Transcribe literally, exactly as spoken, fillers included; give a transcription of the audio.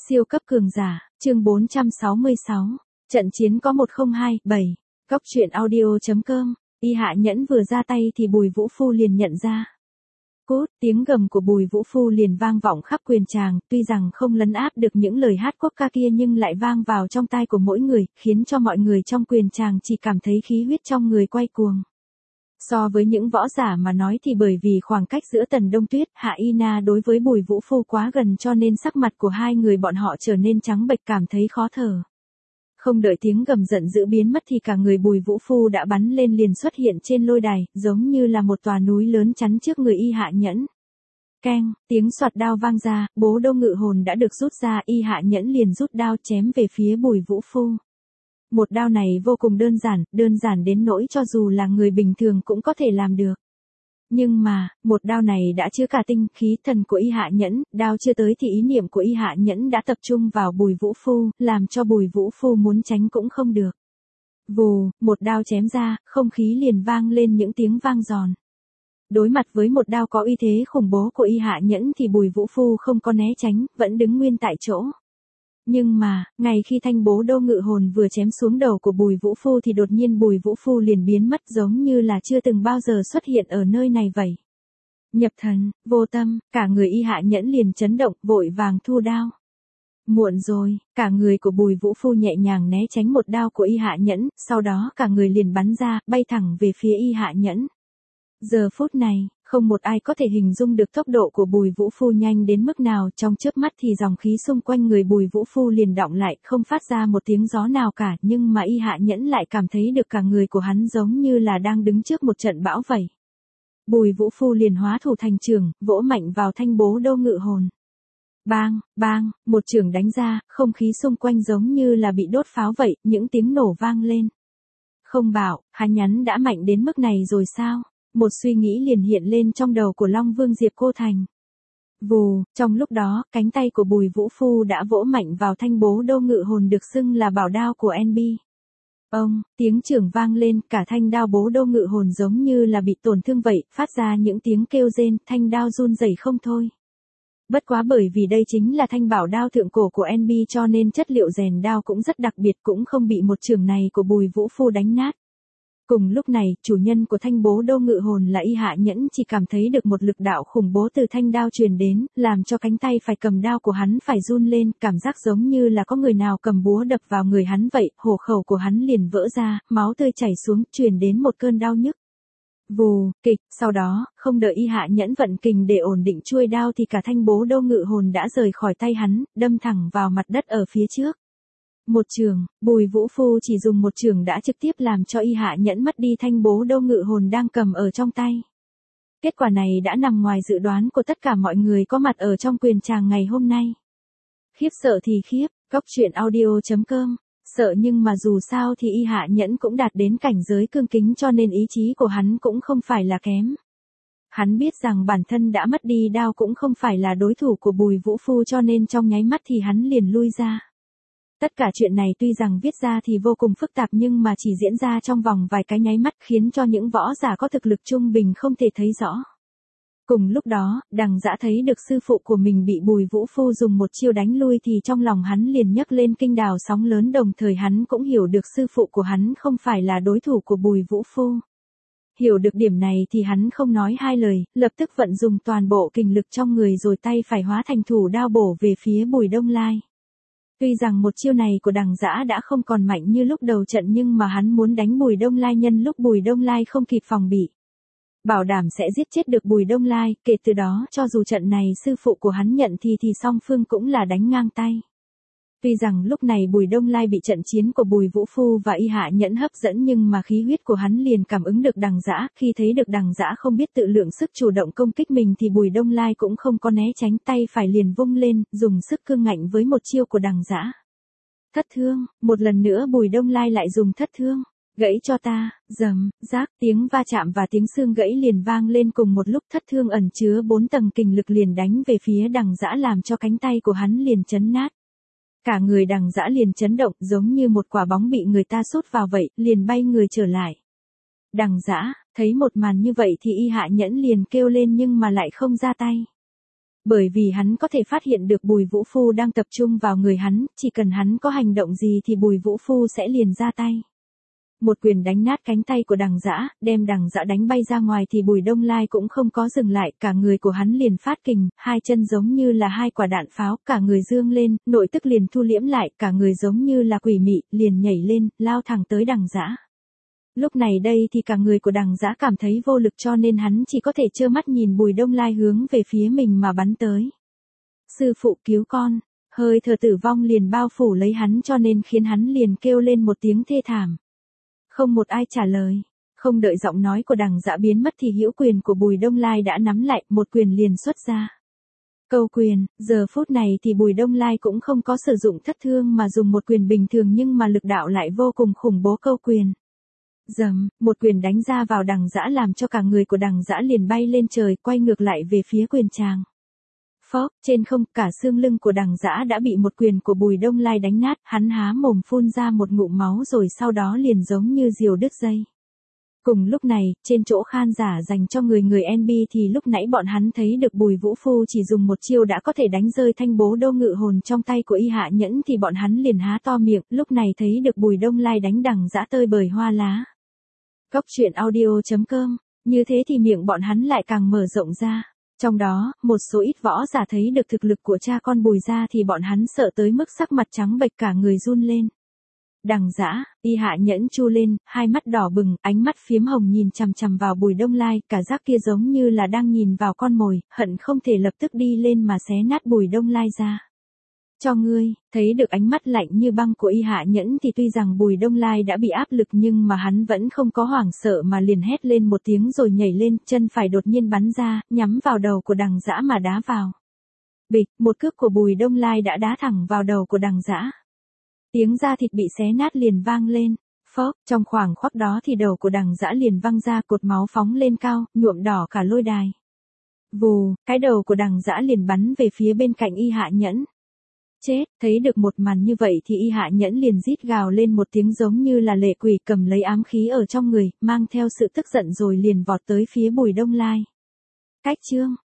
Siêu cấp cường giả, chương bốn trăm sáu mươi sáu. Trận chiến có một không hai bảy. Góc truyện audio.com. Y Hạ Nhẫn vừa ra tay thì Bùi Vũ Phu liền nhận ra. Cút, tiếng gầm của Bùi Vũ Phu liền vang vọng khắp quyền tràng, tuy rằng không lấn áp được những lời hát quốc ca kia nhưng lại vang vào trong tai của mỗi người, khiến cho mọi người trong quyền tràng chỉ cảm thấy khí huyết trong người quay cuồng. So với những võ giả mà nói thì bởi vì khoảng cách giữa Tần Đông Tuyết, Hạ Y Na đối với Bùi Vũ Phu quá gần cho nên sắc mặt của hai người bọn họ trở nên trắng bệch, cảm thấy khó thở. Không đợi tiếng gầm giận dữ biến mất thì cả người Bùi Vũ Phu đã bắn lên liền xuất hiện trên lôi đài, giống như là một tòa núi lớn chắn trước người Y Hạ Nhẫn. Keng, tiếng xoạt đao vang ra, bố đô ngự hồn đã được rút ra, Y Hạ Nhẫn liền rút đao chém về phía Bùi Vũ Phu. Một đao này vô cùng đơn giản, đơn giản đến nỗi cho dù là người bình thường cũng có thể làm được. Nhưng mà, một đao này đã chứa cả tinh khí thần của Y Hạ Nhẫn, đao chưa tới thì ý niệm của Y Hạ Nhẫn đã tập trung vào Bùi Vũ Phu, làm cho Bùi Vũ Phu muốn tránh cũng không được. Vù, một đao chém ra, không khí liền vang lên những tiếng vang giòn. Đối mặt với một đao có uy thế khủng bố của Y Hạ Nhẫn thì Bùi Vũ Phu không có né tránh, vẫn đứng nguyên tại chỗ. Nhưng mà, ngay khi thanh bố đô ngự hồn vừa chém xuống đầu của Bùi Vũ Phu thì đột nhiên Bùi Vũ Phu liền biến mất, giống như là chưa từng bao giờ xuất hiện ở nơi này vậy. Nhập thần, vô tâm, cả người Y Hạ Nhẫn liền chấn động, vội vàng thu đao. Muộn rồi, cả người của Bùi Vũ Phu nhẹ nhàng né tránh một đao của Y Hạ Nhẫn, sau đó cả người liền bắn ra, bay thẳng về phía Y Hạ Nhẫn. Giờ phút này, không một ai có thể hình dung được tốc độ của Bùi Vũ Phu nhanh đến mức nào, trong chớp mắt thì dòng khí xung quanh người Bùi Vũ Phu liền đọng lại, không phát ra một tiếng gió nào cả, nhưng mà Y Hạ Nhẫn lại cảm thấy được cả người của hắn giống như là đang đứng trước một trận bão vậy. Bùi Vũ Phu liền hóa thủ thành chưởng, vỗ mạnh vào thanh bố đô ngự hồn. Bang, bang, một chưởng đánh ra, không khí xung quanh giống như là bị đốt pháo vậy, những tiếng nổ vang lên. Không bảo, hắn nhắn đã mạnh đến mức này rồi sao? Một suy nghĩ liền hiện lên trong đầu của Long Vương Diệp Cô Thành. Vù, trong lúc đó, cánh tay của Bùi Vũ Phu đã vỗ mạnh vào thanh bố đô ngự hồn được xưng là bảo đao của en bê. Ông, tiếng chưởng vang lên, cả thanh đao bố đô ngự hồn giống như là bị tổn thương vậy, phát ra những tiếng kêu rên, thanh đao run rẩy không thôi. Bất quá bởi vì đây chính là thanh bảo đao thượng cổ của en bê cho nên chất liệu rèn đao cũng rất đặc biệt, cũng không bị một chưởng này của Bùi Vũ Phu đánh nát. Cùng lúc này, chủ nhân của thanh bố đô ngự hồn là Y Hạ Nhẫn chỉ cảm thấy được một lực đạo khủng bố từ thanh đao truyền đến, làm cho cánh tay phải cầm đao của hắn phải run lên, cảm giác giống như là có người nào cầm búa đập vào người hắn vậy, hổ khẩu của hắn liền vỡ ra, máu tươi chảy xuống, truyền đến một cơn đau nhức. Vù, kịch, sau đó, không đợi Y Hạ Nhẫn vận kình để ổn định chuôi đao thì cả thanh bố đô ngự hồn đã rời khỏi tay hắn, đâm thẳng vào mặt đất ở phía trước. Một chưởng, Bùi Vũ Phu chỉ dùng một chưởng đã trực tiếp làm cho Y Hạ Nhẫn mất đi thanh bố đô ngự hồn đang cầm ở trong tay. Kết quả này đã nằm ngoài dự đoán của tất cả mọi người có mặt ở trong quyền tràng ngày hôm nay. Khiếp sợ thì khiếp, góc truyện audio.com, sợ nhưng mà dù sao thì Y Hạ Nhẫn cũng đạt đến cảnh giới cương kính cho nên ý chí của hắn cũng không phải là kém. Hắn biết rằng bản thân đã mất đi đao cũng không phải là đối thủ của Bùi Vũ Phu cho nên trong nháy mắt thì hắn liền lui ra. Tất cả chuyện này tuy rằng viết ra thì vô cùng phức tạp nhưng mà chỉ diễn ra trong vòng vài cái nháy mắt khiến cho những võ giả có thực lực trung bình không thể thấy rõ. Cùng lúc đó, Đằng Dã thấy được sư phụ của mình bị Bùi Vũ Phu dùng một chiêu đánh lui thì trong lòng hắn liền nhấc lên kinh đào sóng lớn, đồng thời hắn cũng hiểu được sư phụ của hắn không phải là đối thủ của Bùi Vũ Phu. Hiểu được điểm này thì hắn không nói hai lời, lập tức vận dùng toàn bộ kình lực trong người rồi tay phải hóa thành thủ đao bổ về phía Bùi Đông Lai. Tuy rằng một chiêu này của Đằng Dã đã không còn mạnh như lúc đầu trận nhưng mà hắn muốn đánh Bùi Đông Lai nhân lúc Bùi Đông Lai không kịp phòng bị. Bảo đảm sẽ giết chết được Bùi Đông Lai, kể từ đó cho dù trận này sư phụ của hắn nhận thì thì song phương cũng là đánh ngang tay. Tuy rằng lúc này Bùi Đông Lai bị trận chiến của Bùi Vũ Phu và Y Hạ Nhẫn hấp dẫn nhưng mà khí huyết của hắn liền cảm ứng được Đằng Dã, khi thấy được Đằng Dã không biết tự lượng sức chủ động công kích mình thì Bùi Đông Lai cũng không có né tránh, tay phải liền vung lên, dùng sức cương ngạnh với một chiêu của Đằng Dã. Thất thương, một lần nữa Bùi Đông Lai lại dùng thất thương. Gãy cho ta, rầm, rác, tiếng va chạm và tiếng xương gãy liền vang lên cùng một lúc, thất thương ẩn chứa bốn tầng kình lực liền đánh về phía Đằng Dã làm cho cánh tay của hắn liền chấn nát. Cả người Đằng Dã liền chấn động giống như một quả bóng bị người ta sút vào vậy, liền bay người trở lại. Đằng Dã, thấy một màn như vậy thì Y Hạ Nhẫn liền kêu lên nhưng mà lại không ra tay. Bởi vì hắn có thể phát hiện được Bùi Vũ Phu đang tập trung vào người hắn, chỉ cần hắn có hành động gì thì Bùi Vũ Phu sẽ liền ra tay. Một quyền đánh nát cánh tay của Đằng Dã, đem Đằng Dã đánh bay ra ngoài thì Bùi Đông Lai cũng không có dừng lại, cả người của hắn liền phát kình, hai chân giống như là hai quả đạn pháo, cả người dương lên, nội tức liền thu liễm lại, cả người giống như là quỷ mị, liền nhảy lên, lao thẳng tới Đằng Dã. Lúc này đây thì cả người của Đằng Dã cảm thấy vô lực cho nên hắn chỉ có thể trơ mắt nhìn Bùi Đông Lai hướng về phía mình mà bắn tới. Sư phụ cứu con, hơi thở tử vong liền bao phủ lấy hắn cho nên khiến hắn liền kêu lên một tiếng thê thảm. Không một ai trả lời, không đợi giọng nói của Đằng Dã biến mất thì hữu quyền của Bùi Đông Lai đã nắm lại, một quyền liền xuất ra. Câu quyền, giờ phút này thì Bùi Đông Lai cũng không có sử dụng thất thương mà dùng một quyền bình thường nhưng mà lực đạo lại vô cùng khủng bố. Câu quyền. Dầm, một quyền đánh ra vào Đằng Dã làm cho cả người của Đằng Dã liền bay lên trời, quay ngược lại về phía quyền tràng. Phốc, trên không, cả xương lưng của Đằng Dã đã bị một quyền của Bùi Đông Lai đánh nát, hắn há mồm phun ra một ngụm máu rồi sau đó liền giống như diều đứt dây. Cùng lúc này, trên chỗ khan giả dành cho người người en bê thì lúc nãy bọn hắn thấy được Bùi Vũ Phu chỉ dùng một chiêu đã có thể đánh rơi thanh bố đô ngự hồn trong tay của Y Hạ Nhẫn thì bọn hắn liền há to miệng, lúc này thấy được Bùi Đông Lai đánh Đằng Dã tơi bời hoa lá. Góc truyện audio chấm com, như thế thì miệng bọn hắn lại càng mở rộng ra. Trong đó, một số ít võ giả thấy được thực lực của cha con Bùi gia thì bọn hắn sợ tới mức sắc mặt trắng bệch cả người run lên. Đằng Dã, Y Hạ Nhẫn chu lên, hai mắt đỏ bừng, ánh mắt phiếm hồng nhìn chằm chằm vào Bùi Đông Lai, cả giác kia giống như là đang nhìn vào con mồi, hận không thể lập tức đi lên mà xé nát Bùi Đông Lai ra. Cho ngươi, thấy được ánh mắt lạnh như băng của Y Hạ Nhẫn thì tuy rằng Bùi Đông Lai đã bị áp lực nhưng mà hắn vẫn không có hoảng sợ mà liền hét lên một tiếng rồi nhảy lên, chân phải đột nhiên bắn ra, nhắm vào đầu của Đằng Dã mà đá vào. Bịch, một cước của Bùi Đông Lai đã đá thẳng vào đầu của Đằng Dã. Tiếng da thịt bị xé nát liền vang lên. Phốc, trong khoảng khắc đó thì đầu của Đằng Dã liền văng ra, cột máu phóng lên cao, nhuộm đỏ cả lôi đài. Vù, cái đầu của Đằng Dã liền bắn về phía bên cạnh Y Hạ Nhẫn. Chết, thấy được một màn như vậy thì Y Hạ Nhẫn liền rít gào lên một tiếng giống như là lệ quỷ, cầm lấy ám khí ở trong người, mang theo sự tức giận rồi liền vọt tới phía Bùi Đông Lai. Cách chương